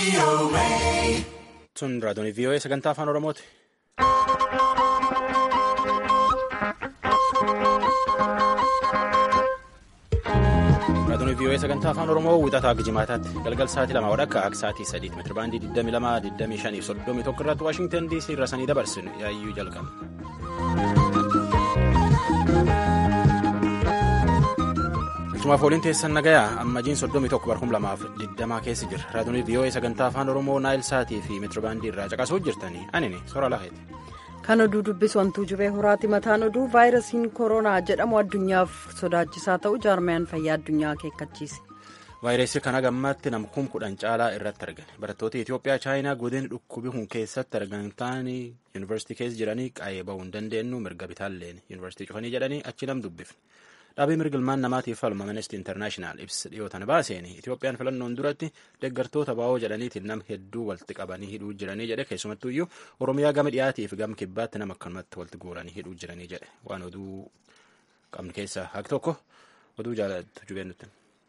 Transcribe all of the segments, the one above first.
Sun raadiyoon VOA sagantaa afaan Oromooti. Raadiyoon VOA sagantaa afaan Oromoo wixataa Gijimaataatti galgal sa'aatii 2 wadhakka akka sa'aatii 3 meetira baandii 22 25 31 irratti Waashingtan DC irraa sanii dabarsinu yaayyuu jalqaba. Tumaaf waliin teessan nagayaa ammajiin 31 keessa jira. Raadiyoon VOA sagantaa afaan Oromoo Naayil Saatii fi meetira baandii irraa caqasuu jirtanii anini sora laheeti. Kan oduu dubbisu wantuu jubee horaati. Mataan oduu vaayirasiin koronaa jedhamu addunyaaf sodaachisaa ta'u jaarmiyaan fayyaa addunyaa akeekkachiise. Vaayirasii kana gammaatti nama 10,000 caalaa irratti argame. Barattoota Itoophiyaa Chaayinaa godina dhukkubii kun keessatti argaman ta'anii yuunivarsiitii keessa jiranii qaayee bahuu hin dandeenyu mirga bitaalleen yuunivarsiitii cufanii jedhanii achi nam dubbifne. Dhaabii mirgilmaan namaatiif falma Amnesty International ibsa dhiyootan baaseen Itoophiyaan filannoon duratti deeggartoota baa'oo jedhaniitiin nama hedduu walitti qabanii hidhuu jiranii jedhe. Keessumattuyyuu Oromiyaa gama dhiyaatii fi gama kibbaatti nama akkanumatti walitti guuranii hidhuu jiranii jedhe. Waan oduu qabnu keessaa haqi tokko oduu jaalattu jubeen nutti.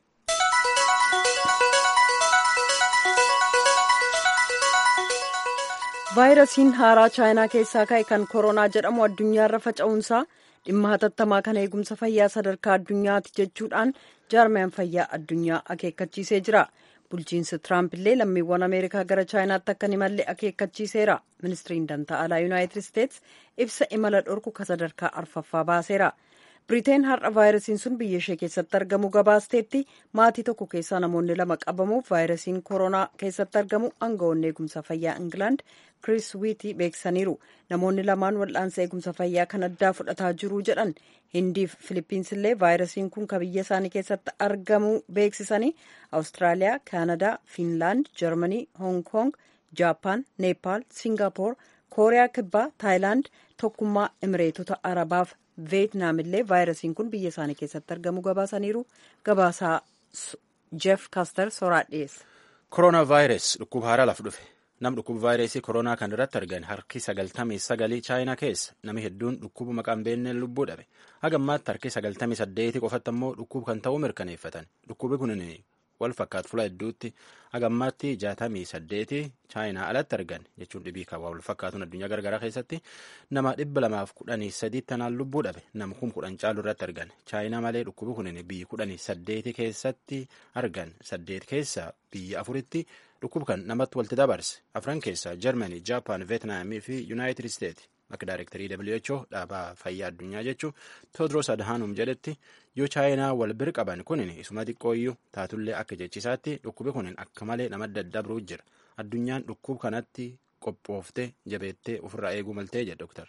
Vaayirasiin haaraa chaayinaa keessaa ka'e kan koronaa jedhamu addunyaarra faca'uunsaa dhimma hatattamaa kana eegumsa fayyaa sadarkaa addunyaati jechuudhaan jaarmiyaan fayyaa addunyaa akeekkachiisee jira. Bulchiinsi Tiraamp illee lammiiwwan Ameerikaa gara chaayinaatti akka hin imalle akeekkachiiseera. Ministiriin dantaa alaa Yuunaayitid Isteets ibsa imala dhorku ka sadarkaa arfaffaa baaseera. Biriteen har'a vaayirasiin sun biyya ishee keessatti argamu gabaasteetti maatii tokko keessaa namoonni 2 qabamuuf vaayirasiin koronaa keessatti argamu aangawoonni eegumsa fayyaa Ingilaand Chris Wiiti beeksisaniiru. Namoonni 2 wal'aansa eegumsa fayyaa kan addaa fudhataa jiru jedhan. Hindiif Filipiins illee vaayirasiin kun ka biyya isaanii keessatti argamu beeksisanii Awustiraaliyaa, Kaanadaa, Fiinlaand, Jarmanii, Hoong Koong, Jaapaan, Neepaal, Singaappoor, Kooriyaa Kibbaa, Taayilaand, Tokkummaa Imireetota Arabaaf Veetnaam illee vaayirasiin kun biyya isaanii keessatti argamu gabaasaniiru. Gabaasaa Jeff Kaster soraa dhiyeessa. Koronaa vaayirasii dhukkuba haaraa lafa dhufe. Nam dhukkuba vaayirasii koronaa kan irratti argan harki 99 chaayinaa keessa nami hedduun dhukkuba maqaan beenneen lubbuu dhabe. Hagammaatti harki 98 qofatti ammoo dhukkuba kan ta'uu mirkaneeffatan. Dhukkubi kun wal fakkaatu fuula hedduutti hagammaatti 68 chaayinaa alatti argan jechuun dhibii kan wal fakkaatuun addunyaa garagaraa keessatti nama 213 tanaan lubbuu dhabe. Nama 10,000 caalu irratti argan. Chaayinaa malee dhukkubi kun biyyi 18 keessatti argan 8 keessa biyya 4tti dhukkuba kan namatti walitti dabarse. 4 keessa Jarmanii, Jaapaan, Veetnaamii fi Yuunaayitid Isteetsi. Akka Daayirektarii WHO dhaabaa fayyaa addunyaa jechuun Toodros Adhanom jedhetti yoo chaayinaa wal bira qaban kunin isuma xiqqooyyuu taatullee akka jechisaatti dhukkubi kunin akka malee nama daddabruu jira. Addunyaan dhukkuba kanatti qophooftee jabeettee ofirraa eeguu maltee jedha Dr.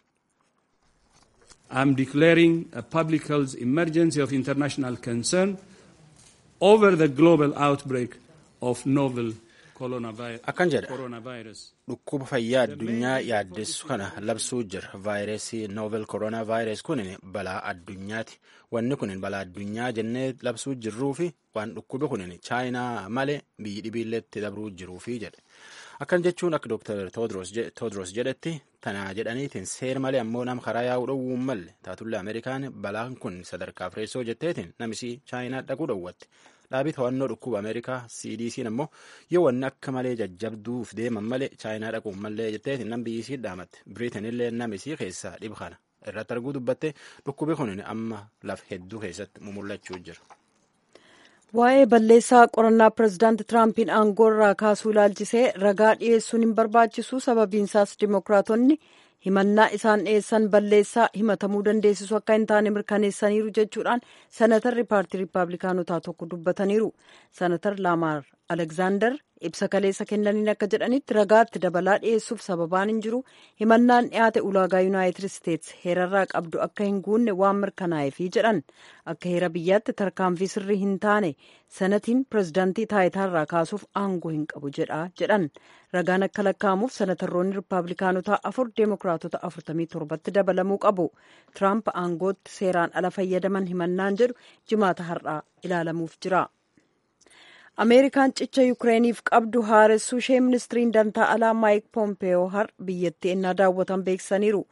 I'm declaring a public health emergency of international concern over the global outbreak of novel akkan jedha dhukkuba fayyaa addunyaa yaaddessu kana labsuu jira. Vaayirasii novel koronaa vaayirasii kun balaa addunyaati. Wanni kun balaa addunyaa jennee labsuu jirruu fi waan dhukkubi kun chaayinaa malee biyyi dhibiilleetti dabruu jiruufi jedhe. Akkan jechuun akka Dr. Toodros jedhetti tanaa jedhaniitiin seera malee ammoo nama karaa yaa'uu dhowwuun malle taatullee Ameerikaan balaan kun sadarkaa fireessoo jetteetiin namisii chaayinaa dhaquu dhowwatte. Dhaabii to'annoo dhukkuba Ameerikaa CDC'n ammoo yoo wanni akka malee jajjabduuf deeman malee chaayinaa dhaquun malee jetteetiin nam biyyisii dhaamatte. Biriiteen illee namisii keessaa dhiba kana irratti arguu dubbatte dhukkubi kun amma lafa hedduu keessatti mumullachuu jira. Waa'ee balleessaa qorannaa pirezidaanti Tiraampiin aangoo irraa kaasuu ilaalchisee ragaa dhiyeessuun hin barbaachisu. Sababiinsaas Dimookiraatonni himannaa isaan dhiyeessan balleessaa himatamuu dandeessisu akka hin taane mirkaneessaniiru jechuudhaan senatarri paartii riippaabilikaanotaa tokko dubbataniiru. Senatar Laamaar Alekzaandar ibsa kaleessa kennaniin akka jedhanitti ragaatti dabalaa dhiyeessuuf sababaan hin jiru. Himannaan dhiyaate ulaagaa Yuunaayitid Isteets heerarraa qabdu akka hin guunne waan mirkanaa'eefi jedhan. Akka heera biyyaatti tarkaanfii sirrii hin taane senatiin pirezidaantii taayitaarraa kaasuuf aangoo hin qabu jedhan. Ragaan akka lakkaa'amuuf senatarroonni riippaabilikaanotaa 4 deemokiraatota 47tti dabalamuu qabu. Tiraamp aangootti seeraan ala fayyadaman himannaan jedhu jimaata har'aa ilaalamuuf jira. Ameerikaan cicha Yukireeniif qabdu haaressuu ishee ministiriin dantaa alaa Maayik Pompeeyoo har biyyattii ennaa daawwatan beeksisaniiru.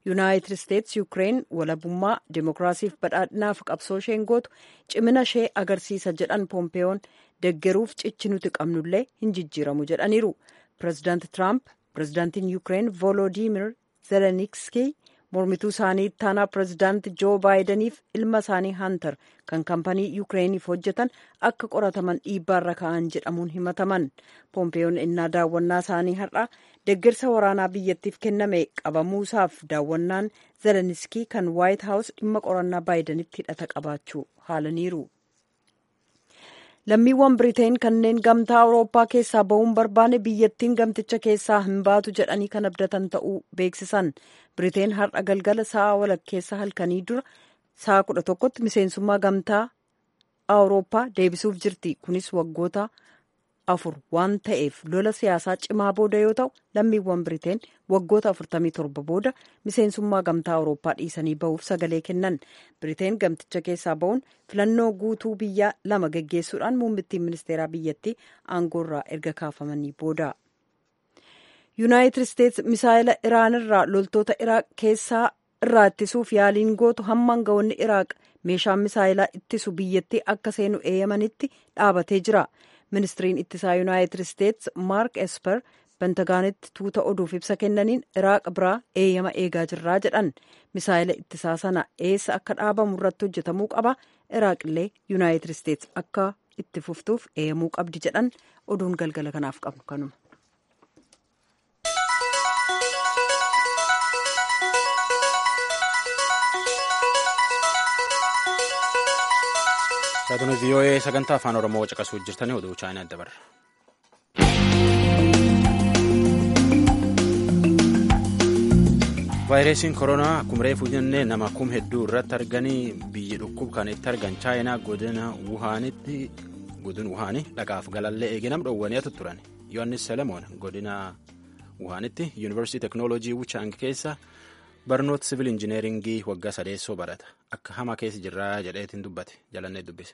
Yuunaayitid Isteets Yuukireen walabummaa Dimookiraasiif badhaadhinaaf qabsoo isheen gootu cimina ishee agarsiisa jedhan Poompeeyoon deggeruuf cichi nuti qabnullee hin jijjiiramu jedhaniiru. Pireezidaanti Tiraamp pireezidaantiin Yuukireen Volodimir Zelenskii mormituu isaanii ittaanaa pireezidaanti Joo Baayidaniif ilma isaanii Hantar kan kampanii Yuukireeniif hojjetan akka qorataman dhiibbaarra ka'an jedhamuun himataman. Poompeeyoon innaa daawwannaa isaanii har'a deeggarsa waraanaa biyyattiif kenname qabamuusaaf daawwannaan Zelenskii kan Waayit Haawus dhimma qorannaa Baayidanitti hidhata qabaachuu haalaniiru. Lammiiwwan Biriteen kanneen gamtaa Awurooppaa keessaa ba'uun barbaane biyyattiin gamticha keessaa hin baatu jedhanii kan abdatan ta'uu beeksisan. Biriteen har'a galgala sa'a walakkeessa halkanii dura sa'a 11tti miseensummaa gamtaa Awurooppaa deebisuuf jirti. Kunis waggoota 4 waan ta'eef lola siyaasaa cimaa booda yoo ta'u lammiiwwan Biriteen waggoota 47 booda miseensummaa gamtaa Awurooppaa dhiisanii ba'uuf sagalee kennan. Biriteen gamticha keessaa ba'uun filannoo guutuu biyyaa 2 geggeessuudhaan muummittiin ministeeraa biyyattii aangoorraa erga kaafamanii booda. Yuunaayitid Isteets misaayila Iraan irraa loltoota Iraaq keessaa irraa ittisuuf yaaliin gootu hamma aangawoonni Iraaq meeshaan misaayilaa ittisu biyyattii akka seenu eeyyamanitti dhaabatee jira. Ministiriin ittisaa Yuunaayitid Isteets Maark Esper Pentagaanitti tuuta oduuf ibsa kennaniin Iraaq biraa eeyyama eegaa jirraa jedhan. Misaayila ittisaa sana eessa akka dhaabamu irratti hojjetamuu qaba. Iraaqillee Yuunaayitid Isteets akka itti fuftuuf eeyyamuu qabdi jedhan. Oduun galgala kanaaf qabnu kanuma. Saatonni VOA sagantaa afaan Oromoo caqasuu jirtanii oduu Chaayinaa dabarra. Vaayirasiin koronaa akkuma reefuu jennee nama kum hedduu irratti arganii biyyi dhukkub kan itti argan Chaayinaa godina Wuhaanii dhaqaaf galallee eeginam dhoowwaniitu turan. Yohaannis Selemoon godina Wuhaanitti Yuunivarsiitii Teknooloojii Wuchaang keessa barnoota siviil injineeringii waggaa 3 barata. Akka hamaa keessa jirraa jedheetiin dubbate jalannee dubbise.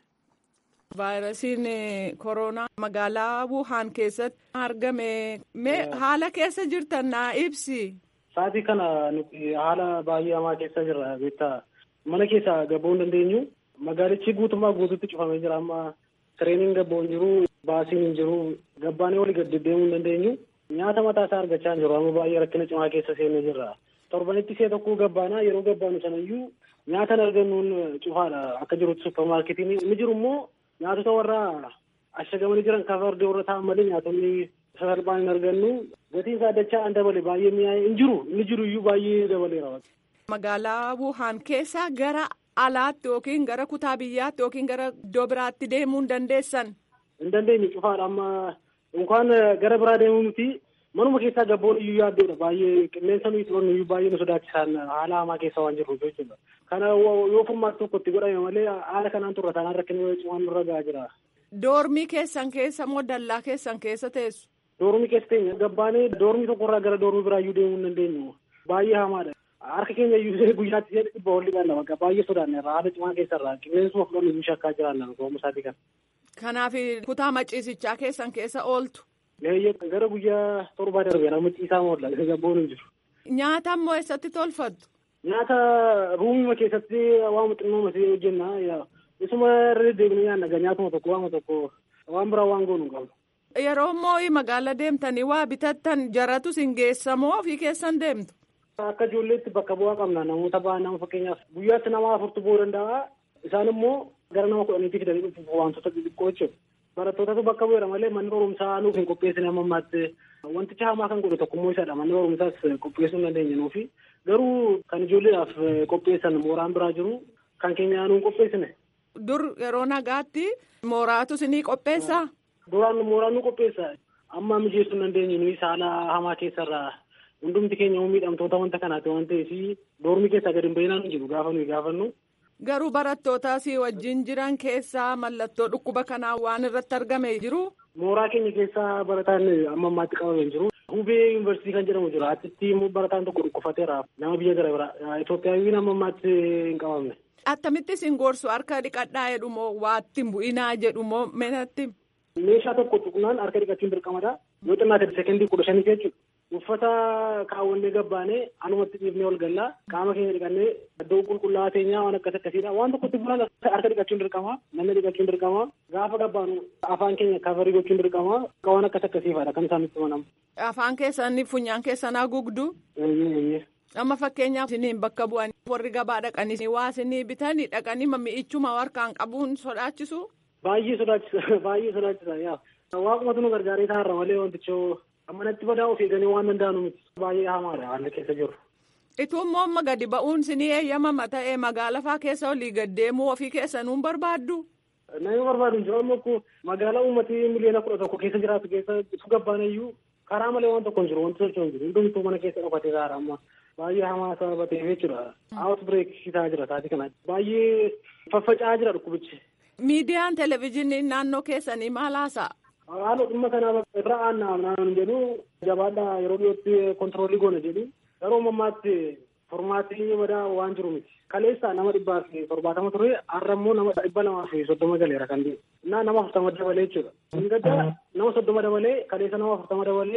Vaayirasiin koronaa magaalaa Wuhaan keessatti argame. Haala keessa jirtan naa ibsi. Sa'aatii kana nuti haala baay'ee hamaa keessa jirra beektaa. Mana keessa gabba'uu hin dandeenyu. Magaalichi guutummaa guutuutti cufamee jira amma tireeniin gabba'uu hin jiru. Baasiin hin jiru. Gabbaanee olii gad deddeemuu hin dandeenyu. Nyaata mataa isaa argachaa hin jiru. Amma baay'ee rakkina cimaa keessa seennee jirra. Torbanitti see tokko gabbaanaa yeroo gabbaanu sanayyuu nyaata argannuun cufaadha akka jirutti suppermaarketiin inni jiru immoo nyaatota warra ashagamanii jiran kafa ardee warra ta'an malee nyaatonni sasalphaan hin argannu gatiin isaa dachaa an dabale baay'ee mi'aa'ee hin jiru inni jiru iyyuu baay'ee dabaleera. Magaalaa Wuhaan keessa gara alaatti yookiin gara kutaa biyyaatti yookiin gara iddoo biraatti deemuu hin dandeessan. Hin dandeenye cufaadha amma yookaan gara biraa deemuu nuti. Manuma keessaa gabboon iyyuu yaaddoodha baay'ee qilleensa nuyi turan iyyuu baay'ee nu sodaachisaan haala hamaa keessa waan jirruuf jechuudha. Kana yoo furmaata tokkotti godhame malee haala kanaan turre taanaan rakkina cimaan nurra gahaa jira. Doormii keessan keessa moo dallaa keessan keessa teessu? Doormii keessa teenya gabbaanee doormii tokkorraa gara doormii biraa iyyuu deemuu hin dandeenyu. Baay'ee hamaadha. Harka keenya iyyuu guyyaatti dhibba ol dhiqanna bakka baay'ee sodaanneerra haala cimaa keessarraa qilleensuma fudhannu iyyuu shakkaa jiraanna goomuu isaatii kana. Kanaaf kutaa maciisichaa keessan keessa ooltu. Gara guyyaa 7 darbee nama ciisaa moolla gabboon hin jiru. Nyaata ammoo eessatti tolfattu? Nyaata ruumuma keessatti waan xinnoo masee hojjenna. Isuma irra deddeebinee nyaanna nyaatuma tokko waan tokko waan biraa waan goonu hin qabnu. Yeroo immoo magaala deemtanii waa bitattan jaratu sin geessamoo ofii keessan deemtu? Akka ijoolleetti bakka bu'aa qabna namoota ba'an nama fakkeenyaaf guyyaatti nama 4 bu'uu danda'a. Isaan immoo gara nama 10 fidanii dhufuuf wantoota xixiqqoo jechuudha. Barattootatu bakka bu'eera malee manni barumsaa nuuf hin qopheessine amma ammaatti wanticha hamaa kan godhe tokkummoo isadha manni barumsaas qopheessuu hin dandeenye nuufi garuu kan ijoolleedhaaf qopheessan mooraan biraa jiru kan keenya nuun qopheessine. Dur yeroo nagaatti mooraatu isinii qopheessaa? Duraan mooraan nu qopheessa amma mijeessuu hin dandeenye nuyi haala hamaa keessarraa hundumti keenya miidhamtoota wanta kanaati waan ta'eef doormii keessaa gadi hin bahinaan hin jiru gaafa nuyi gaafannu. Garuu barattoota si wajjin jiran keessaa mallattoo dhukkuba kanaa waan irratti argame jiru. Mooraa keenya keessaa barataan amma ammaatti qabamee jiru. Hubee yuunivarsiitii kan jedhamu jira. Achitti barataan tokko dhukkufateera. Nama biyya gara biraa. Itoophiyaawwiin amma ammaatti hin qabamne. Attamitti isin gorsu harka dhiqadhaa jedhumoo waatti hin bu'inaa jedhumoo meenatti? Meeshaa tokko tuqnaan harka dhiqachuun dirqamadha. Yoo xinnaate sekendii 15 jechuudha. uffata kaawwannee gabbaanee anumatti dhiifnee ol gallaa qaama keenya dhiqannee iddoo qulqullaa'aa teenyaa waan akkasiidha. Waan tokkotti bulan harka dhiqachuun dirqama, namni dhiqachuun dirqama, gaafa gabbaanu afaan keenya kafarii gochuun dirqama. Waan akkasiifaadha kan isaan itti manamu. Afaan keessanii funyaan keessan haguugdu. Amma fakkeenyaaf isiniin bakka bu'an warri gabaa dhaqanii waa isinii bitanii dhaqanii mi'ichuma harkaan qabuun sodaachisu. Baay'ee sodaachisa yaa. Waaqumatu nu gargaaree taa'arra malee wantichoo ammanatti badaa of eeganii waan danda'anu miti. Baay'ee hamaadha haalli keessa jiru. Ituu immoo amma gadi ba'uun isinii eeyyamama ta'ee magaalaa fa'aa keessa olii gad deemuu ofii keessanuun barbaaddu. Nama barbaadu jiru amma magaalaa uummatii miliyoona 11 keessa jiraatu keessa itti gabbaaneyyuu karaa malee waan tokko hin jiru, wanti socho'u hin jiru. Hundumtuu mana keessa dhokatee taa'ara amma. Baay'ee hamaa sababa ta'eef jechuudha. Outbreak ta'aa jira taatee kana. Baay'ee faffaca'aa jira dhukkubichi. Miidiyaan televezyiinii naannoo keessanii maal haasa'a? Haala dhimma kanaa irra aannan jedhu jabaadhaa yeroo dhiyootti kontiroolii goona jedhu yeroo ammaatti formaatii badaa waan jiru miti. Kaleessa nama 170 ture, har'a immoo nama 230 galeera kan deemu. Nama 40 dabalee jechuudha. Gaddaa nama 30 dabalee, kaleessa nama 40 dabalee,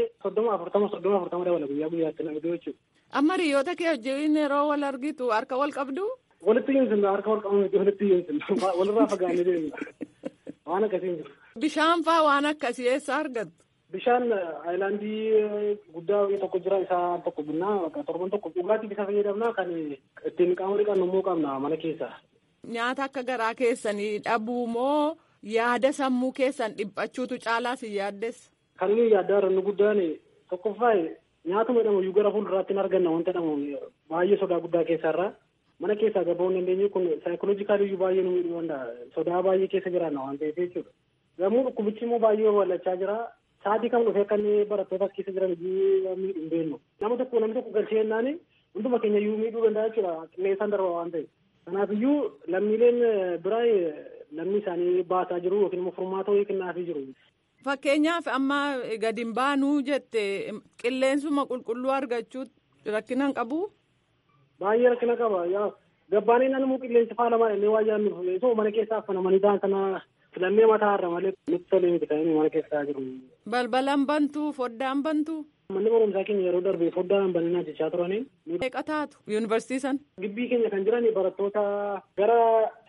30 dabale guyyaa guyyaatti nama iddoo jechuudha. Amma hiriyoota kee wajjin yeroo wal argitu harka wal qabdu? Walitti hiinsinna harka wal qabu miti walitti hiinsinna. Walirraa fagaannee deemna. Waan akkasii hin jiru. Bishaan fa'aa waan akkasii eessa argattu? Bishaan aayilaandii guddaa tokko jira, isaa tokko binnaa torban tokko dhugaatii bisa fayyadamna kan ittiin qaama dhiqannu immoo qabna mana keessa. Nyaata akka garaa keessanii dhabuu moo yaada sammuu keessan dhiphachuutu caalaa si yaaddes? Kan inni yaaddaa jiru guddaan tokkoffaa nyaatuma jedhamu gara fuulduraatti hin arganna wanta jedhamu baay'ee sodaa guddaa keessarraa mana keessaa gaba'uu hin dandeenye kun saayikoloojikaaliyyuu baay'ee nu miidhuu danda'a. Sodaa baay'ee keessa jiraanna waan ta'eef jechuudha. Yommuu dhukkubichi immoo baay'ee babal'achaa jira. Sa'aatii kam dhufee kan barattootas keessa jiran iyyuu miidhuu hin beeknu. Namni tokko galchee jennaan hunduma keenya iyyuu miidhuu danda'a jechuudha. Qilleensaan darba waan ta'eef. Kanaafiyyuu lammiileen biraa lammii isaanii baasaa jiru yookiin immoo furmaata wayii kennaafii jiru. Fakkeenyaaf amma gadi hin baanuu jette qilleensuma qulqulluu argachuu rakkina hin qabu? Baay'ee rakkina qaba. Gabbaanee naannoo qilleensi faalamaa illee waa yaadnuuf osoo mana keessaa affanamanii ta'an kana filannee mataa irra malee nutti tolee miti kan inni mana keessaa jiru. Balbalaan bantuu foddaan bantuu? Manni barumsaa keenya yeroo darbe foddaan baninaa jechaa turanii. Meeqa taatu yuunivarsiitii san? Gibbii keenya kan jiran barattoota gara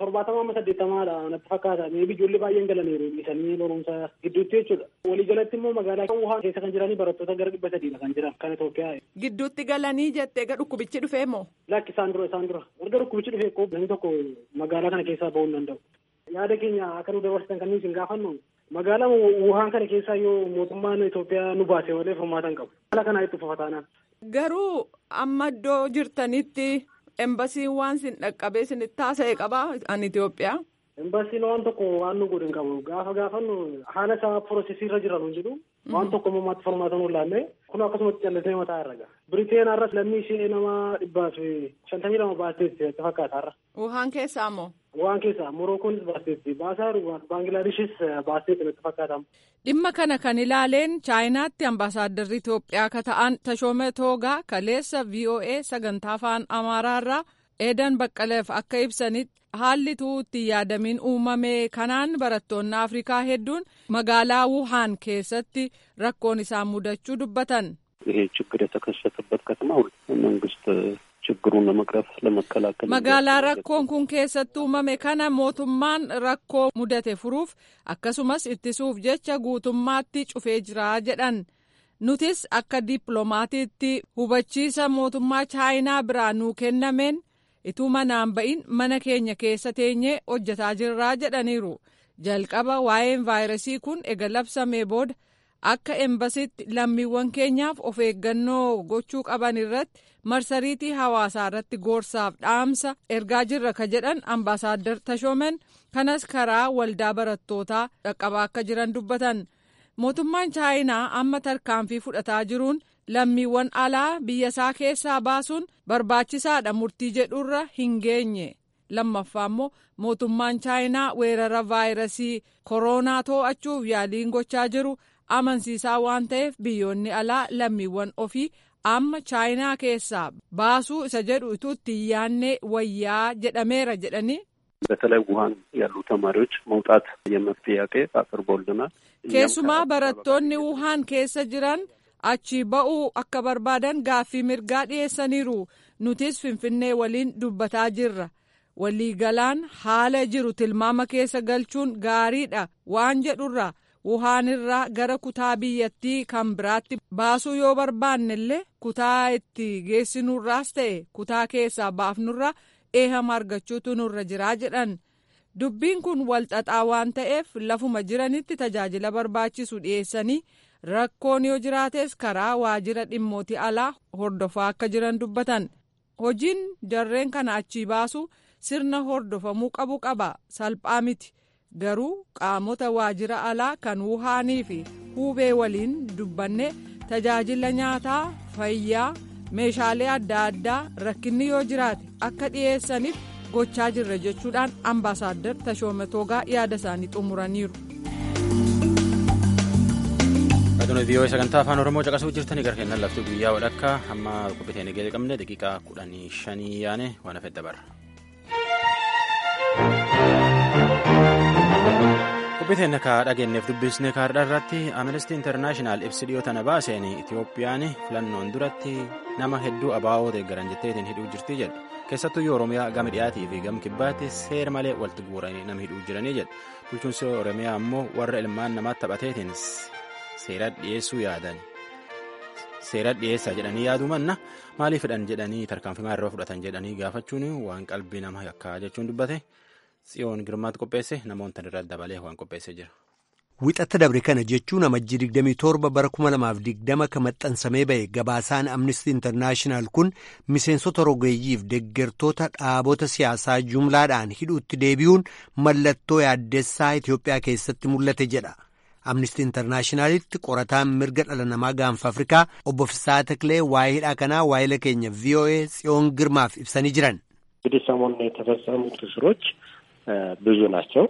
70-80dha natti fakkaata. Ijoollee baay'een galaniiru dhiisanii barumsa gidduutti jechuudha. Walii galatti immoo magaalaa Wuhaan keessa kan jiran barattoota gara 300 kan jiran kan Itoophiyaa. Gidduutti galanii jettee egaa dhukkubichi dhufee moo? Lakki isaan dura. Erga dhukkubichi dhufee namni tokko magaalaa kana keessaa bahuu hin danda'u. Yaada keenya akka nu dabarsan kan nuti hin gaafannu magaalaa Wuhaan kana keessaa yoo mootummaan Itoophiyaa nu baase malee furmaata hin qabu. Haala kanaa itti fufataanaan. Garuu amma iddoo jirtanitti embasiin waan sin dhaqqabee sinitti haasa'e qabaa an Itoophiyaa? Embasiin waan tokko waan nu godhe hin qabu. Gaafa gaafannu haala isaa piroosesii irra jiran jedhu waan tokko mammaatti furmaata nu laallee kun akkasumatti callisee mataa irra gaha. Biriteen har'as lammii ishee nama 152 baasteetti itti fakkaata har'a. Wuhaan keessaa moo? Waan keessa Morokoonis baasteetti, baasaa Baanglaadeshis baasteetti natti fakkaatamu. Dhimma kana kan ilaaleen Chaayinaatti ambaasaaddarri Itoophiyaa akka ta'an Tashoomee Toogaa kaleessa VOA sagantaa afaan Amaaraarraa Eedan Baqqaleef akka ibsanitti haalli itti yaadamiin uumame kanaan barattoonni Afrikaa hedduun magaalaa Wuhaan keessatti rakkoon isaan mudachuu dubbatan. ይሄ ችግር የተከሰተበት ከተማ መንግስት ችግሩን ለመቅረፍ ለመከላከል magaalaa rakkoon kun keessatti uumame kana mootummaan rakkoo mudate furuuf akkasumas ittisuuf jecha guutummaatti cufee jira jedhan. Nutis akka dippiloomaatiitti hubachiisa mootummaa Chaayinaa biraa nuu kennameen ituu manaan ba'in mana keenya keessa teenyee hojjetaa jirraa jedhaniiru. Jalqaba waa'een vaayirasii kun ega labsamee booda akka embasitti lammiiwwan keenyaaf of eeggannoo gochuu qaban irratti marsariitii hawaasaa irratti gorsaaf dhaamsa ergaa jirra ka jedhan ambaasaadder Tashoomen kanas karaa waldaa barattootaa dhaqqabaa akka jiran dubbatan. Mootummaan Chaayinaa amma tarkaanfii fudhataa jiruun lammiiwwan alaa biyya isaa keessaa baasuun barbaachisaadha murtii jedhurra hin geenye. Lammaffaa immoo mootummaan Chaayinaa weerara vaayirasii koronaa to'achuuf yaaliin gochaa jiru amansiisaa waan ta'eef biyyoonni alaa lammiiwwan ofii amma Chaayinaa keessaa baasuu isa jedhu itti yaannee wayyaa jedhameera jedhanii. በተለይ ውሃን ያሉ ተማሪዎች መውጣት የመፍትሄ ጥያቄ አቅርቦልናል። keessumaa barattoonni Wuhaan keessa jiran achi ba'uu akka barbaadan gaaffii mirgaa dhiyeessaniiru. Nutis Finfinnee waliin dubbataa jirra. Waliigalaan haala jiru tilmaama keessa galchuun gaariidha waan jedhurra Wuhaan irraa gara kutaa biyyattii kan biraatti baasuu yoo barbaannellee kutaa itti geessinurraas ta'e kutaa keessaa baafnurra eehama argachuutu nurra jiraa jedhan. Dubbiin kun walxaxaa waan ta'eef lafuma jiranitti tajaajila barbaachisu dhiyeessanii rakkoon yoo jiraates karaa waajjira dhimmootii alaa hordofaa akka jiran dubbatan. Hojiin jarreen kana achii baasu sirna hordofamuu qabu qaba. Salphaa miti. Garuu qaamota waajjira alaa kan Wuhaanii fi Hubee waliin dubbanne tajaajila nyaataa, fayyaa, meeshaalee adda addaa rakkinni yoo jiraate akka dhiyeessaniif gochaa jirra jechuudhaan Ambaasaadder Tashoome Toogaa yaada isaanii xumuraniiru. Aduun vii'oo sagantaa afaan Oromoo caqasuu jirtanii gara kennan lafti guyyaa walakkaa hamma qophiiteen eegale qabne daqiiqaa 15 yaane waan hafe dabarra. Qophiiteen akka dhageenyeef dubbisne kaardhaa irratti Amnesty International ibsi dhiyoo tana baaseen Itiyoophiyaan filannoon duratti nama hedduu abaa'oo deeggaran jetteetiin hidhuu jirti jedhe. Keessattuu Oromiyaa gama dhiyaatii fi gama kibbaatti seera malee walitti guuranii nama hidhuu jiranii jedhe. Bulchiinsi Oromiyaa ammoo warra ilmaan namaatti taphateetiin seera dhiyeessuu yaadan. Seera dhiyeessaa jedhanii yaaduu manna maaliif hidhan jedhanii tarkaanfii maalirraa fudhatan jedhanii gaafachuun waan qalbii nama yakkaa jechuun dubbate. Tsiyoon Girmaatti qopheesse namoota irra dabalee waan qopheessee jira. Wixata dabre kana jechuun amajjii 27 bara 2020 kan maxxansamee ba'e gabaasaan Amnesty International kun miseensota rogeeyyiif deeggartoota dhaabota siyaasaa jumlaadhaan hidhuutti deebi'uun mallattoo yaaddessaa Itiyoophiyaa keessatti mul'ate jedha. Amnesty Internationalitti qorataan mirga dhala namaa gaanfa Afrikaa obbo Fisaa Taklee waa'ee hidhaa kanaa waa'ee keenya VOA Tsiyoon Girmaaf ibsanii jiran. እንግዲህ ሰሞኑን የተፈጸሙት እስሮች ብዙ ናቸው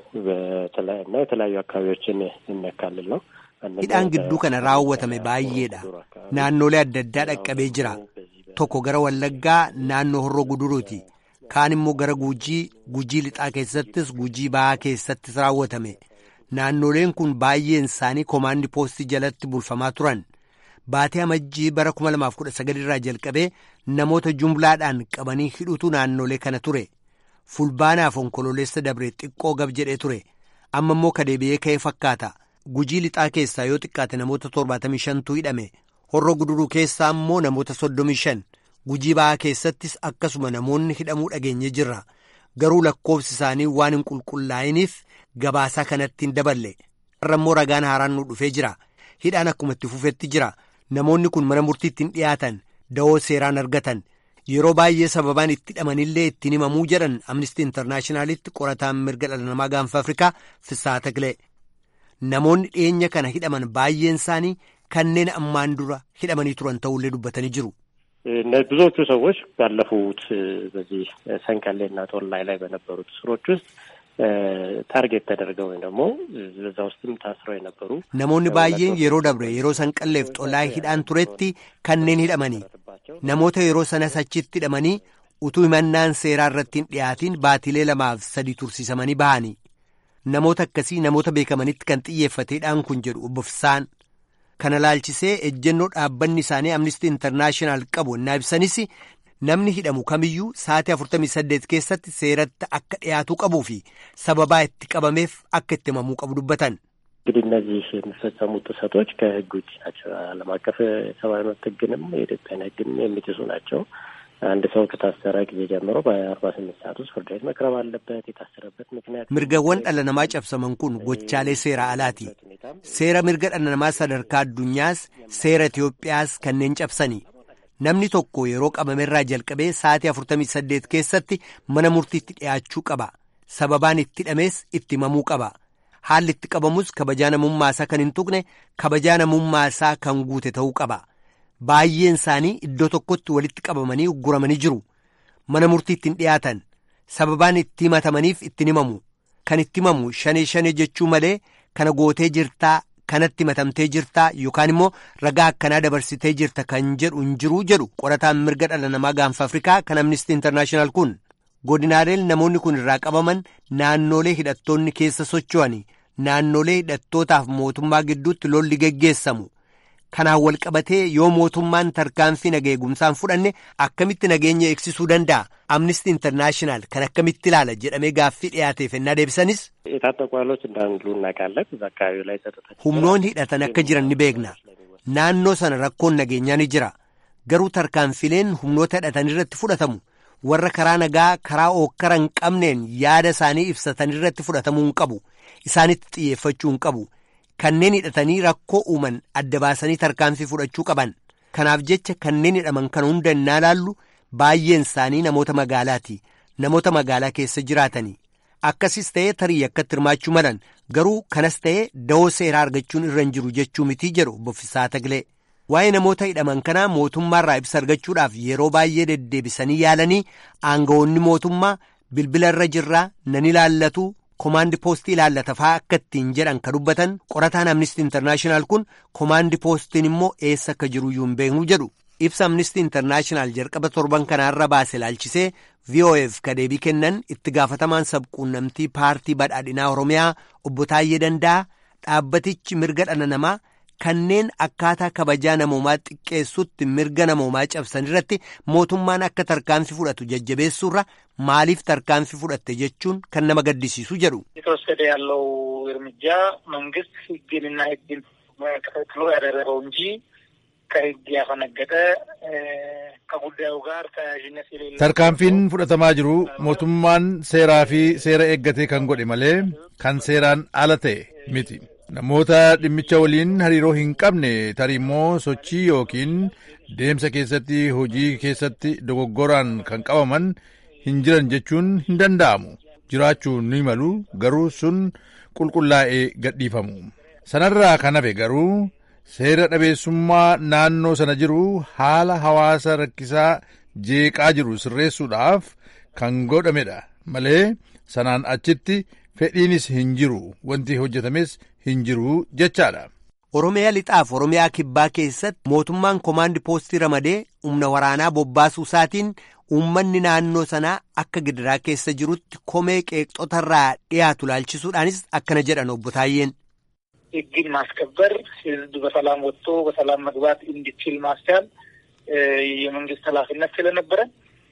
እና የተለያዩ አካባቢዎችን የሚያካልል ነው። hidhaan gidduu kana raawwatame baay'eedha. Naannolee adda addaa dhaqqabee jira. Tokko gara Wallaggaa naannoo Horroo Guduruuti. Kaan immoo gara Gujii lixaa keessattis Gujii Bahaa keessattis raawwatame. Naannoleen kun baay'een isaanii koomaandii poostii jalatti bulfamaa turan. Baatee amajjii bara 2019 irraa jalqabee namoota jumlaadhaan qabanii hidhutu naannolee kana ture. Fulbaanaaf onkoloolessa dabree xiqqoo gab jedhee ture. Amma immoo kadeebi'ee ka'ee fakkaata. Gujii lixaa keessaa yoo xiqqaate namoota 75tu hidhame. Horroo Guduruu keessaa immoo namoota 35. Gujii Bahaa keessattis akkasuma namoonni hidhamuu dhageenye jirra. Garuu lakkoofsi isaanii waan hin qulqullaa'iniif gabaasaa kanatti hin daballe. Har'a immoo ragaan haaraan nu dhufee jira. Hidhaan akkuma itti fufetti jira. Namoonni kun mana murtiitti hin dhiyaatan. Da'oo seeraan argatan. Yeroo baay'ee sababaan itti hidhamanillee ittiin himamuu jedhan Amnesty Internationalitti qorataan mirga dhala namaa gaanfa Afrikaa Fisaa Taklee. Namoonni dhiyeenya kana hidhaman baay'een isaanii kanneen ammaan dura hidhamanii turan ta'ullee dubbatanii jiru. ብዙዎቹ ሰዎች ባለፉት በዚህ ሰንቀሌና ጦላይ ላይ በነበሩት እስሮች ውስጥ ታርጌት ተደርገው ወይ ደግሞ በዛ ውስጥም ታስረው የነበሩ namoonni baay'een yeroo dabre yeroo sanqalleef xolaa hidhaan turetti kanneen hidhamanii namoota yeroo sanas achitti hidhamanii utuu himannaan seeraa irratti hin dhiyaatiin baatilee 2-3 tursiisamanii bahanii namoota akkasii namoota beekamanitti kan xiyyeeffateedhaan kun jedhu obbo Fisaan. Kana laalchisee ejjennoo dhaabbanni isaanii Amnesty International qabu innaa ibsanis namni hidhamu kamiyyuu sa'aatii 48 keessatti seeratti akka dhiyaatuu qabuu fi sababaa itti qabameef akka itti himamuu qabu dubbatan. እንግዲህ እነዚህ የሚፈጸሙ ጥሰቶች ከሕግ ውጭ ናቸው። ዓለም አቀፍ የሰብአዊ መብት ሕግንም የኢትዮጵያን ሕግም የሚጥሱ ናቸው። አንድ ሰው ከታሰረ ጊዜ ጀምሮ በ48 ሰዓት ውስጥ ፍርድ ቤት መቅረብ አለበት። የታሰረበት ምክንያት mirgawwan dhala namaa cabsaman kun gochaalee seera alaati. Seera mirga dhala namaa sadarkaa addunyaas seera Itiyoophiyaas kanneen cabsani. Namni tokko yeroo qabamerraa jalqabee sa'aatii 48 keessatti mana murtiitti dhiyaachuu qaba. Sababaan itti hidhamees itti himamuu qaba. Haalli itti qabamus kabajaa namummaasaa kan hin tuqne kabajaa namummaasaa kan guute ta'uu qaba. Baay'een isaanii iddoo tokkotti walitti qabamanii ugguramanii jiru. Mana murtiitti hin dhiyaatan. Sababaan itti himatamaniif ittiin himamu. Kan itti himamu shanee jechuu malee kana gootee jirtaa, kanatti himatamtee jirtaa yookaan immoo ragaa akkanaa dabarsitee jirta kan jedhu hin jiruu jedhu qorataan mirga dhala namaa gaanfa Afrikaa kan Amnesty International kun. Godinaaleen namoonni kun irraa qabaman naannolee hidhattoonni keessa socho'ani. Naannolee hidhattootaaf mootummaa gidduutti lolli geggeessamu. Kanaan wal qabatee yoo mootummaan tarkaanfii naga eegumsaan fudhanne akkamitti nageenya eegsisuu danda'a? Amnesty International kan akkamitti ilaala jedhamee gaaffii dhiyaateef ennaa deebisanis. የታጠቁ ኃይሎች እንዳሉ እናውቃለን። እዛ አካባቢ ላይ humnoonni hidhatan akka jiran ni beekna. Naannoo sana rakkoon nageenyaa ni jira. Garuu tarkaanfileen humnoota hidhatan irratti fudhatamu warra karaa nagaa karaa ookkara hin qabneen yaada isaanii ibsatan irratti fudhatamuu hin qabu. Isaanitti xiyyeeffachuu hin qabu. Kanneen hidhatanii rakkoo uuman adda baasanii tarkaanfii fudhachuu qaban. Kanaaf jecha kanneen hidhaman kan hunda innaa laallu baay'een isaanii namoota magaalaati. Namoota magaalaa keessa jiraatanii. Akkasis ta'ee tarii akkatti hirmaachuu malan garuu kanas ta'ee da'oo seeraa argachuun irra hin jiru jechuu mitii jedhu Obbo Fisaa Tagilee. Waa'ee namoota hidhaman kanaa mootummaarraa ibsa argachuudhaaf yeroo baay'ee deddeebisanii yaalanii aangawoonni mootummaa bilbila irra jirraa nan ilaallatu komaandi poostii ilaallata fa'aa akka ittiin jedhan kan dubbatan qorataan Amnesty International kun komaandi poostiin immoo eessa akka jiru iyyuu hin beeknu jedhu. Ibsa Amnesty International jalqaba torban kanaarra baase ilaalchisee VOF ka deebii kennan itti gaafatamaan sabquunnamtii paartii badhaadhinaa Oromiyaa Obbo Taayyee Danda'a dhaabbatichi mirga dhala namaa kanneen akkaataa kabajaa namoomaa xiqqeessutti mirga namoomaa cabsan irratti mootummaan akka tarkaanfii fudhatu jajjabeessuurra maaliif tarkaanfii fudhatte jechuun kan nama gaddisiisu jedhu. የተወሰደ ያለው እርምጃ መንግስት ህግንና ህግን ተከትሎ ያደረገው እንጂ ከህግ ያፈነገጠ ከጉዳዩ ጋር ተያያዥነት የሌለው tarkaanfiin fudhatamaa jiru mootummaan seeraa fi seera eeggatee kan godhe malee kan seeraan ala ta'e miti. Namoota dhimmicha waliin hariiroo hin qabne tarii immoo sochii yookiin deemsa keessatti hojii keessatti dogoggoraan kan qabaman hin jiran jechuun hin danda'amu. Jiraachuu ni malu garuu sun qulqullaa'ee gadhiifamu. Sanarraa kan hafe garuu seera dhabeessummaa naannoo sana jiru haala hawaasa rakkisaa jeeqaa jiru sirreessuudhaaf kan godhamedha malee sanaan achitti fedhiinis hin jiru wanti hojjetames hin jiru jechaadha. Oromiyaa lixaaf Oromiyaa kibbaa keessatti mootummaan komaandi poostii ramadee humna waraanaa bobbaasuu isaatiin uummanni naannoo sanaa akka gidiraa keessa jirutti komee qeeqxotarraa dhiyaatu laalchisuudhaanis akkana jedhan Obbo Taayyeen. ህግን ማስከበር ህዝብ በሰላም ወጥቶ በሰላም መግባት እንዲችል ማስቻል የመንግስት ኃላፊነት ስለነበረ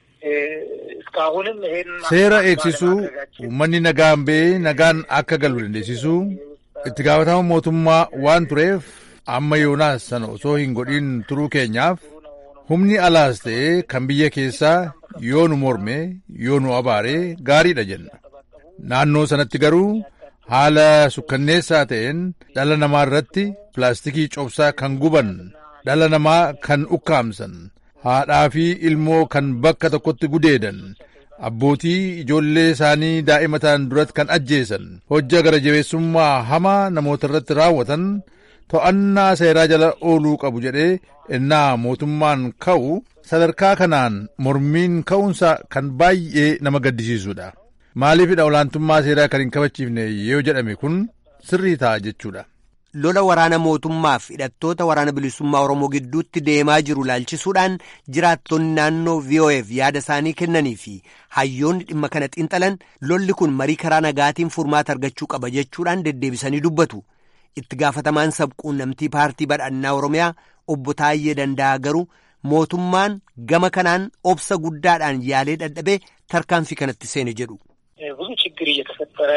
እስካሁንም ይሄን seera eegsisuu uummanni nagaan ba'ee nagaan akka galu dandeessisuu itti gaafatama mootummaa waan tureef amma yoonaas sana osoo hin godhin turuu keenyaaf humni alaas ta'ee kan biyya keessaa yoo nu morme yoo nu abaare gaariidha jenna. Naannoo sanatti garuu haala sukkanneessaa ta'een dhala namaa irratti pilaastikii cobsaa kan guban dhala namaa kan ukkaamsan haadhaa fi ilmoo kan bakka tokkotti gudeedan abbootii ijoollee isaanii daa'imataan duratti kan ajjeesan hojja gara jabeessummaa hamaa namoota irratti raawwatan to'annaa seeraa jala ooluu qabu jedhee ennaa mootummaan ka'u sadarkaa kanaan mormiin ka'uunsa kan baay'ee nama gaddisiisudha. Maaliifidha olaantummaa seeraa kan hin kabachiifne yoo jedhame kun sirrii ta'a jechuudha. Lola waraana mootummaaf hidhattoota waraana bilisummaa Oromoo gidduutti deemaa jiru laalchisuudhaan jiraattonni naannoo VOF yaada isaanii kennanii fi hayyoonni dhimma kana xiinxalan lolli kun marii karaa nagaatiin furmaata argachuu qaba jechuudhaan deddeebisanii dubbatu. Itti gaafatamaan sabquunnamtii paartii badhaadhinaa Oromiyaa Obbo Taayyee Danda'a garuu mootummaan gama kanaan obsa guddaadhaan yaalee dadhabee tarkaanfii kanatti seene jedhu. ብዙ ችግር እየተፈጠረ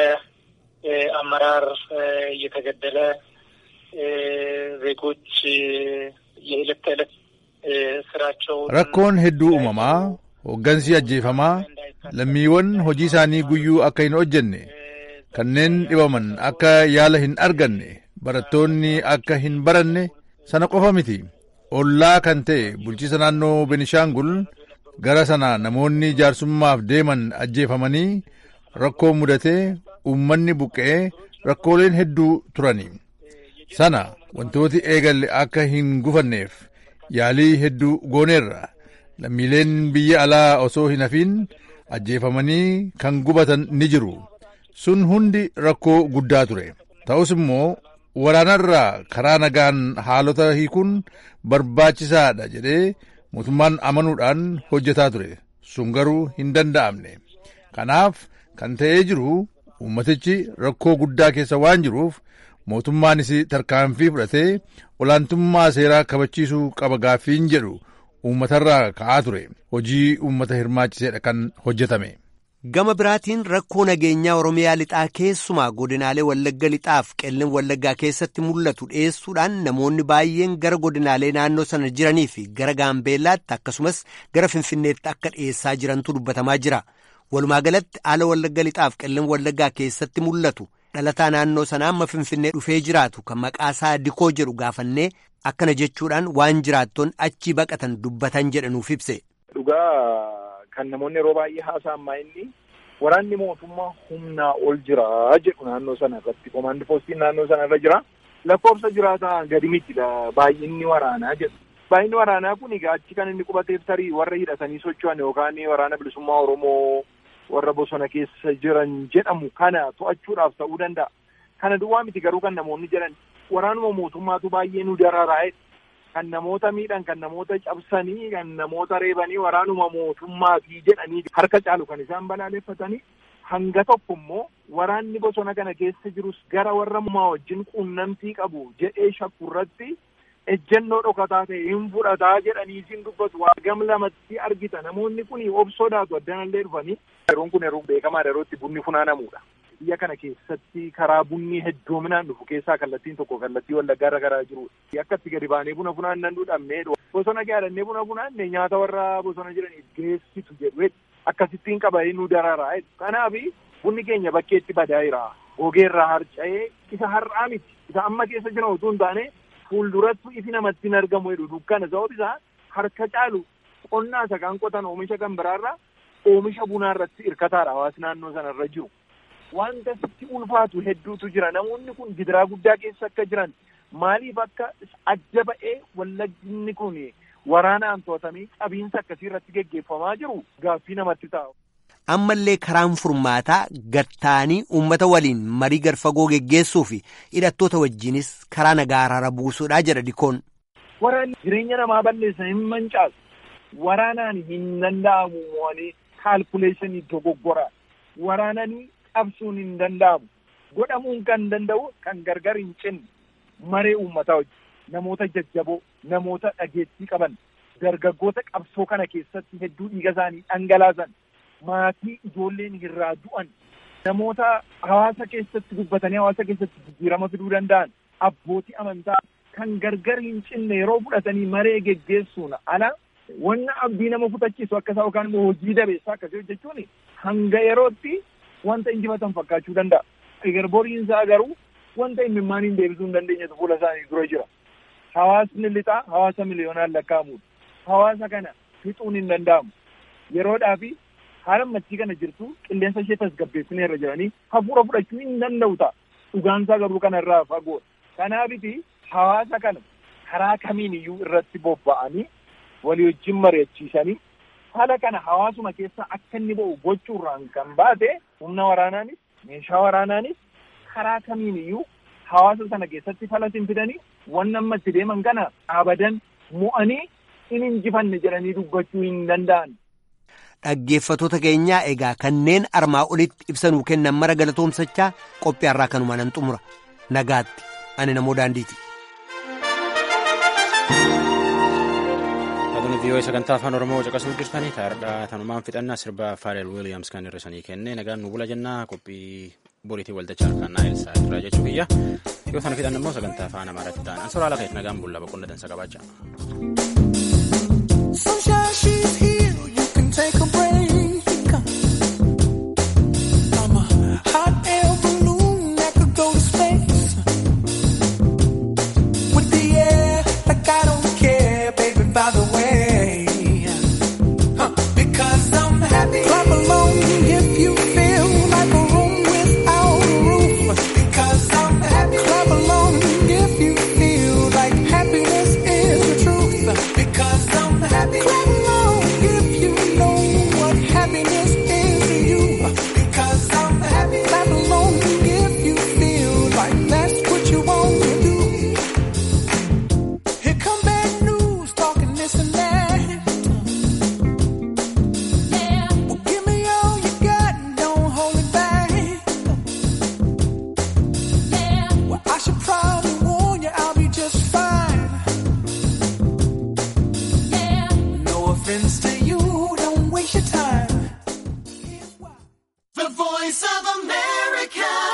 አመራር እየተገደለ ዜጎች የዕለት ተዕለት ስራቸው rakkoon hedduu uumamaa hooggansi ajjeefamaa lammiiwwan hojii isaanii guyyuu akka hin hojjenne kanneen dhibaman akka yaala hin arganne barattoonni akka hin baranne sana qofa miti. Ollaa kan ta'e bulchiisa naannoo Benishaangul gara sana namoonni jaarsummaaf deeman ajjeefamanii rakkoo mudatee uummanni buqqa'ee rakkooleen hedduu turani. Sana wantooti eegalle akka hin gufanneef yaalii hedduu gooneerra. Lammiileen biyya alaa osoo hin hafin ajjeefamanii kan gubatan ni jiru. Sun hundi rakkoo guddaa ture. Ta'us immoo waraanarraa karaa nagaan haalota hiikuun barbaachisaadha jedhee mootummaan amanuudhaan hojjetaa ture. Sun garuu hin danda'amne. Kanaaf kan ta'ee jiru uummatichi rakkoo guddaa keessa waan jiruuf mootummaanis tarkaanfii fudhatee olaantummaa seeraa kabachiisuu qaba gaaffiin jedhu uummatarraa ka'aa ture. Hojii uummata hirmaachiseedha kan hojjetame. Gama biraatiin rakkoo nageenyaa Oromiyaa lixaa keessumaa godinaalee Wallagga lixaaf qellem Wallaggaa keessatti mul'atu dhiyeessuudhaan namoonni baay'een gara godinaalee naannoo sana jiranii fi gara Gaambeellaatti akkasumas gara Finfinneetti akka dhiyeessaa jirantu dubbatamaa jira. Walumaa galatti haala Wallagga lixaaf qellem Wallaggaa keessatti mul'atu dhalataa naannoo sanaa amma Finfinnee dhufee jiraatu kan maqaasaa Dikoo jedhu gaafannee akkana jechuudhaan waan jiraattoon achii baqatan dubbatan jedhanuuf ibse. Dhugaa kan namoonni yeroo baay'ee haasa'an inni waraanni mootummaa humnaa ol jira jedhu naannoo sana irratti komaandi poostiin naannoo sana irra jira. Lakkoofsa jiraataa gadi miti baay'inni waraanaa jedhu. Baay'inni waraanaa kun egaa achi kan inni qubateef tarii warra hidhatanii socho'an yookaan waraana bilisummaa Oromoo warra bosona keessa jiran jedhamu kana to'achuudhaaf ta'uu danda'a. Kana duwwaa miti garuu kan namoonni jedhan waraanuma mootummaatu baay'ee nu dararaa'e. Kan namoota miidhan, kan namoota cabsanii, kan namoota reebanii waraanuma mootummaatii jedhanii harka caalu kan isaan balaaleffatanii hanga tokko immoo waraanni bosona kana keessa jirus gara warra mootummaa wajjin quunnamtii qabu jedhee shakku irratti ejjennoo dhokataa ta'e hin fudhataa jedhanii isin dubbatu. Gam lamatti argita namoonni kun obsodaatu addanallee dhufanii. Yeroon kun yeroo beekamaa yerootti bunni funaanamudha. Biyya kana keessatti karaa bunni heddoominaan dhufu keessaa kallattiin tokko kallattii Wallaggaa irra garaa jirudha. Akka itti gadi baanee buna funaannan dhabnee bosona gaadhannee buna funaanne nyaata warra bosona jiraniif geessitu jedhu akkasittiin qabanii nu dararaa. Kanaaf bunni keenya bakkeetti badaa jira. Gogeerraa harca'ee isa har'aa miti. Isa amma keessa jiran utuu hin taane fuulduratti ifi namatti hin argamu jedhu dukkana sababni isaa harka caalu qonnaa isa kan qotan oomisha kan biraarraa oomisha bunaa irratti hirkataadha hawaasni naannoo sana irra jiru. Wanta sitti ulfaatu hedduutu jira. Namoonni kun gidiraa guddaa keessa akka jiran maaliif akka adda ba'ee Wallaggi kun waraanaan to'atamee qabiinsa akkasii irratti geggeeffamaa jiru gaaffii namatti ta'a. Ammallee karaan furmaataa gattaanii uummata waliin marii garfagoo geggeessuu fi hidhattoota wajjinis karaa nagaa araara buusuudhaa jedha Dikoon. Waraanni jireenya namaa balleessa hin mancaasu. Waraanaan hin danda'amu mo'anii kaalkuleeshinii dogoggoraa. Waraananii qabsuun hin danda'amu. Godhamuun kan danda'u kan gargar hin cinne maree uummataa wajjin namoota jajjaboo, namoota dhageettii qaban, dargaggoota qabsoo kana keessatti hedduu dhiiga isaanii dhangalaasan, maatii ijoolleen irraa du'an, namoota hawaasa keessatti dubbatanii hawaasa keessatti jijjiirama fiduu danda'an, abbootii amantaa kan gargar hin cinne yeroo fudhatanii maree geggeessuun ala wanna abdii nama kutachiisu akkasaa yookaan immoo hojii dabeessaa akkasii hojjechuun hanga yerootti wanta injifatan fakkaachuu danda'a. Egaa boriin isaa garuu wanta imimmaan hin deebisuu hin dandeenyetu fuula isaanii dura jira. Hawaasni lixaa hawaasa miliyoonaan lakkaa'amudha. Hawaasa kana fixuun hin danda'amu. Yeroodhaa fi haala machii kana jirtu qilleensa ishee tasgabbeessinee irra jiranii hafuura fudhachuu hin danda'u ta'a. Dhugaansaa garuu kanarraa fagoodha. Kanaafiti hawaasa kana karaa kamiin iyyuu irratti bobba'anii walii wajjin mari'achiisanii haala kana hawaasuma keessa akka inni ba'u gochuurraan kan baate humna waraanaanis meeshaa waraanaanis karaa kamiin iyyuu hawaasa sana keessatti falatiin fidanii waan amma itti deeman kana abadan mo'anii hin injifanne jedhanii dubbachuu hin danda'an. Dhaggeeffatoota keenyaa egaa kanneen armaa olitti ibsanuu kennan mara galatoomsachaa qophii har'aa kanuma nan xumura. Nagaatti ani namoo daandiiti. VOA sagantaa afaan Oromoo caqasuu jirtanii taa'aadha. Tanumaan fixannaa sirba Faarel Wiiliyaams kan hir'isanii kenne nagaan nu bula jennaa qophii boriitii waldachaa kan naayilsaa irraa jechuu biyya yoo sana fixan immoo sagantaa afaan Amaaraatti ta'an an soraa lafa nagaan bulla boqonna dansa qabaachaa.